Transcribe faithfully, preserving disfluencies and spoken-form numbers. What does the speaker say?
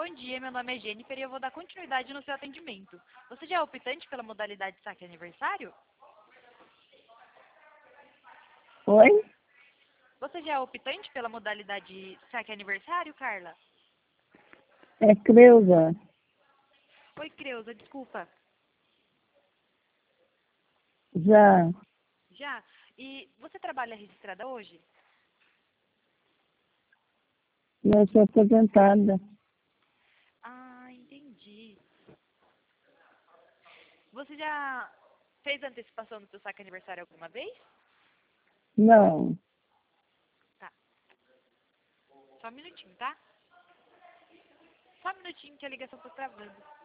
Bom dia, meu nome é Jennifer e eu vou dar continuidade no seu atendimento. Você já é optante pela modalidade saque aniversário? Oi? Você já é optante pela modalidade saque aniversário, Carla? É Creuza. Oi, Creuza, desculpa. Já. Já? E você trabalha registrada hoje? Eu sou aposentada. Ah, entendi. Você já fez antecipação do seu saque aniversário alguma vez? Não. Tá. Só um minutinho, tá? Só um minutinho que a ligação tá travando.